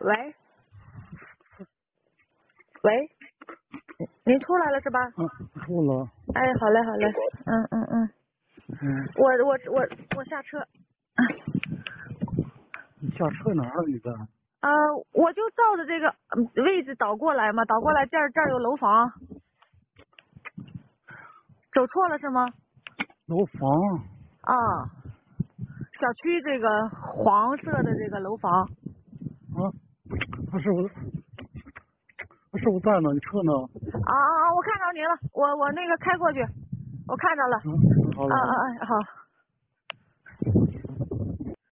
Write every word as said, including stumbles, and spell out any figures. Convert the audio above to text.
喂，喂，您出来了是吧？ 嗯，出了。 哎，好嘞，好嘞，嗯嗯嗯， 嗯， 我我我我下车。 你下车哪儿？你在？ 啊、我就照着这个嗯位置倒过来嘛，倒过来这儿这儿有楼房，走错了是吗？ 楼房。 啊，小区这个黄色的这个楼房。 啊，他是不是？他是不是在呢？你车呢？ 啊啊啊！我看着您了，我我那个开过去，我看着了。 嗯，好了。 啊啊啊！好。